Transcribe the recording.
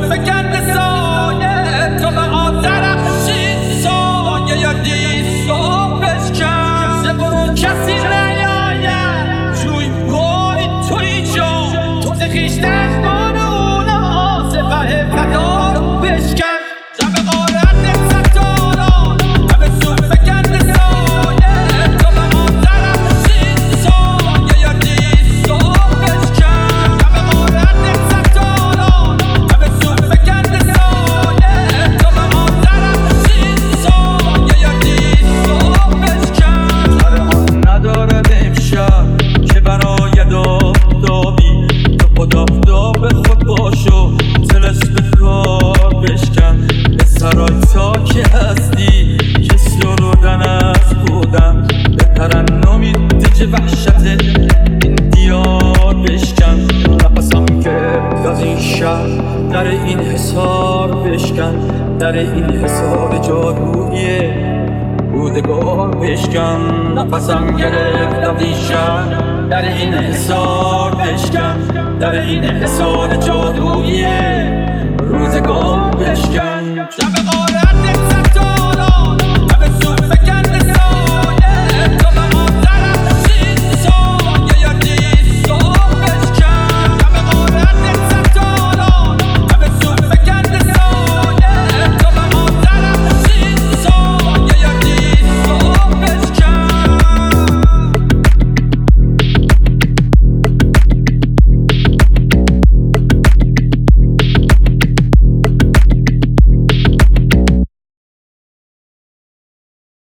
فکنده سایه تو به آن درخشی سایه یا دی صبحش کم ز برون کسی نیاید جوی پای توی جان تو ز خویشتن برون سپه فدا رو بشکن شب غارت ستاران شب زود فکنده سایه تو به آن درخشی سایه یا دی صبحش کم شب غارت ستاران شب زود فکنده سایه تو به آن درخشی سایه یا دی صبحش کم فرمان ندارد امشب که برآید آفتابی تو خود آفتاب خود باش و طلسم کار بشکن به سرای تا که هستی که سرودن از بودم به ترنمی دیج وحشت این دیار بشکن نفسم گرفت از این شهر در این حصار بشکن در این حصار جادویی بودگار بشکن نفسم گرفت از این شهر در این حصار بشکن در این حصار جادویی روزگار بشکن